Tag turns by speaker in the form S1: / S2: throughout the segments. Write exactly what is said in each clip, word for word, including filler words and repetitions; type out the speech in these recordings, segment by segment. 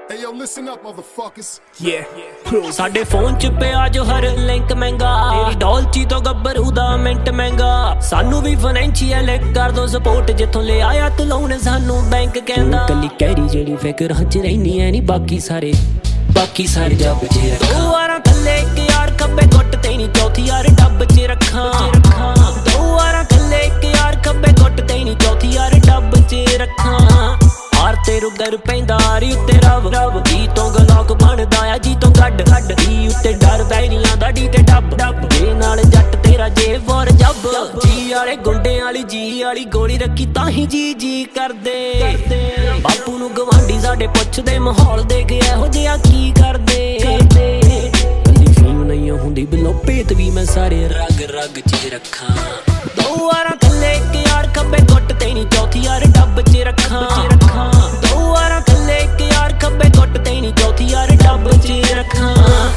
S1: Hey yo, listen up, motherfuckers.
S2: Yeah. ਸਾਡੇ phone ਚ ਪਿਆ ਜੋ ਹਰ ਲਿੰਕ ਮਹਿੰਗਾ, ਤੇਰੀ ਡੋਲਚੀ ਤੋਂ ਗੱਭਰੂ ਦਾ ਮਿੰਟ ਮਹਿੰਗਾ। ਸਾਨੂੰ ਵੀ ਫਾਈਨੈਂਸ਼ੀਅਲ ਕਰ ਦੋ ਸਪੋਰਟ, ਜਿੱਥੋਂ ਲੈ ਆਇਆ ਤੂੰ ਲੋਨ ਸਾਨੂੰ ਬੈਂਕ ਕਹਿੰਦਾ। ਕੱਲੀ ਕਹਿਰੀ ਜਿਹੜੀ ਫਿਕਰਾਂ ਚ ਰਹਿਨੀ ਐ ਨੀ, ਬਾਕੀ ਸਾਰੇ ਬਾਕੀ ਸਾਰੇ ਜੱਬ ਚ ਰੱਖਾਂ। ਦੋ ਵਾਰਾਂ ਥੱਲੇ ਇੱਕ ਯਾਰ ਖੱਬੇ ਗੁੱਟ ਤੇ ਨੀ, ਚੌਥੀ ਯਾਰ ਡੱਬ ਚ ਰੱਖਾਂ। ਦੋ ਵਾਰਾਂ ਥੱਲੇ ਇੱਕ ਯਾਰ ਖੱਬੇ ਗੁੱਟ ਤੇ ਨੀ, ਚੌਥੀ ਯਾਰ ਡੱਬ ਚ ਰੱਖਾਂ। ਹਾਰ ਤੇ ਰੁਗਰ ਪੈਂਦਾ ਰੀ ਉੱਤੇ ਰਬ ਰਬ, ਜੀ ਤੋਂ ਗਲੋਕ ਬਣਦਾ ਆ ਜੀ ਤੋਂ ਗੱਡ ਗੱਡ। ਜੀ ਉੱਤੇ ਡਰ ਬੈਰੀਆਂ ਦਾ ਡੀ ਤੇ ਡੱਬ ਡੱਬ, ਜੇ ਨਾਲ ਜੱਟ ਤੇਰਾ ਜੇ ਵਰ ਜੱਬ। ਜੀ ਵਾਲੇ ਗੁੰਡੇ ਵਾਲੀ ਜੀ ਵਾਲੀ ਗੋਲੀ ਰੱਖੀ ਤਾਂ ਹੀ ਜੀ ਜੀ ਕਰਦੇ। ਬਾਪੂ ਨੂੰ ਗਵਾਂਢੀ ਸਾਡੇ ਪੁੱਛਦੇ, ਮਾਹੌਲ ਦੇ ਕੇ ਇਹੋ ਜਿਹਾ ਕੀ ਕਰਦੇ। ਕੱਲੀ ਫੀਮ ਨਹੀਂ ਹੁੰਦੀ ਬਿਲੋ ਭੇਤ ਵੀ ਮੈਂ ਸਾਰੇ ਰਗ ਰਗ ਚ ਰੱਖਾਂ। ਦੋ ਵਾਰਾਂ ਥੱਲੇ ਇੱਕ ਯਾਰ ਖੱਬੇ ਗੁੱਟ ਤੇ ਨੀ, ਚੌਥੀ ਯਾਰ ਡੱਬ ਚ ਰੱਖਾਂ। ਦੋ ਵਾਰਾਂ ਥੱਲੇ ਇੱਕ ਯਾਰ ਖੱਬੇ ਗੁੱਟ ਤੇ ਨੀ, ਚੌਥੀ ਯਾਰ ਡੱਬ ਚ ਰੱਖਾਂ।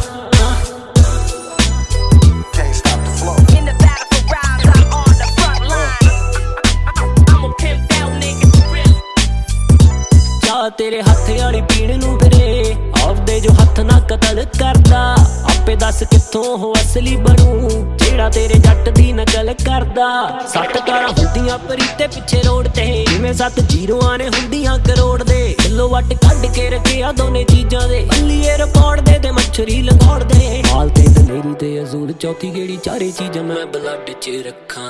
S2: ਤੇਰੇ ਹੱਥ ਵਾਲੀ ਪੀਣ ਨੂੰ ਫਿਰੇ, ਆਪਦੇ ਜੋ ਹੱਥ ਨਾ ਕਤਲ ਕਰਦਾ। ਆਪੇ ਦੱਸ ਕਿੱਥੋਂ ਉਹ ਅਸਲੀ ਬਣੂ, ਜਿਹੜਾ ਤੇਰੇ ਜੱਟ ਦੀ ਨਕਲ ਕਰਦਾ। ਸੱਤ ਕਾਰਾਂ ਹੁੰਦੀਆਂ ਪਰੀਤੇ ਪਿੱਛੇ ਰੋਡ ਤੇ, ਜਿਵੇਂ ਸੱਤ ਜੀਰੋਆਂ ਨੇ ਹੁੰਦੀਆਂ ਕਰੋੜ ਦੇ। ਕਿਲੋ ਵੱਟ ਕੱਢ ਕੇ ਰੱਖਿਆ ਦੋਨੇ ਚੀਜ਼ਾਂ ਦੇ, ਬੱਲੀਏ ਰਿਪੋਰਟ ਦੇ ਤੇ ਮੱਛਰੀ ਲੰਗੋੜ ਦੇ। ਹਾਲ ਤੇ ਦਲੇਰੀ ਤੇ ਅਜ਼ੂਰ, ਚੌਥੀ ਗੇੜੀ ਚਾਰੇ ਚੀਜ਼ਾਂ ਮੈਂ ਬਲੱਡ ਚ ਰੱਖਾਂ।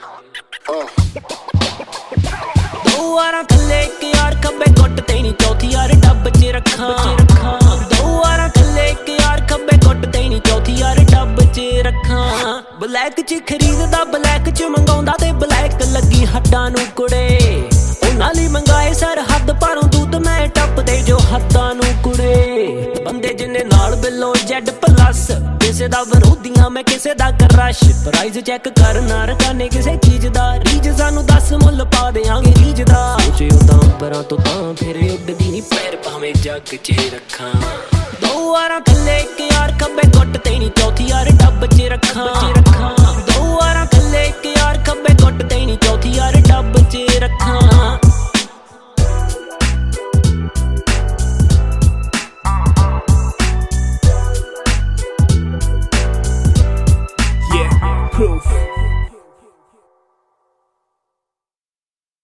S2: ਦੋ ਵਾਰਾਂ ਥੱਲੇ ਇੱਕ ਯਾਰ ਖੱਬੇ ਗੁੱਟ ਤੇ ਨੀ, ਚੌਥੀ ਯਾਰ ਡੱਬ ਚ ਰੱਖਾਂ। ਦੋ ਵਾਰਾਂ ਥੱਲੇ ਇੱਕ ਯਾਰ ਖੱਬੇ ਗੁੱਟ ਤੇ ਨੀ, ਚੌਥੀ ਯਾਰ ਡੱਬ ਚ ਰੱਖਾਂ। ਬਲੈਕ ਚ ਖਰੀਦਦਾ ਬਲੈਕ ਚ ਮੰਗਾਉਂਦਾ, ਤੇ ਬਲੈਕ ਲੱਗੀ ਹੱਡਾਂ ਨੂੰ ਕੁੜੇ। ਉਹਨਾਂ ਲਈ ਮੰਗਾਏ ਸਰਹੱਦ ਪਾਰੋਂ ਦੁੱਧ ਮੈਂ ਟੱਪਦੇ ਜੋ ਹੱਥਾਂ ਨੂੰ ਕੁੜੇ। ਬੰਦੇ ਜਿੰਨੇ ਨਾਲ ਬਿੱਲੋ ਜੈਡ ਪਲੱਸ, ਕਿਸੇ ਦਾ ਵਿਰੋਧੀਆਂ ਮੈਂ ਕਿਸੇ ਦਾ ਕਰਸ਼। ਪ੍ਰਾਈਜ਼ ਚੈੱਕ ਕਰਨਾ ਰਕਾਨੇ ਕਿਸੇ ਚੀਜ਼ ਦਾ, ਰੀਜ ਸਾਨੂੰ ਦਸ ਮੁੱਲ ਪਾ ਦਿਆਂਗੇ ਰੀਜ ਦਾ। ਸੋਚੇ ਉਦਾਂ ਅੰਬਰਾਂ ਤੋਂ ਤਾਂ ਫਿਰ ਉੱਡਦੀ ਨੀ ਪੈਰ, ਭਾਵੇਂ ਜੱਗ ਚ ਰੱਖਾਂ। ਦੋ ਵਾਰਾਂ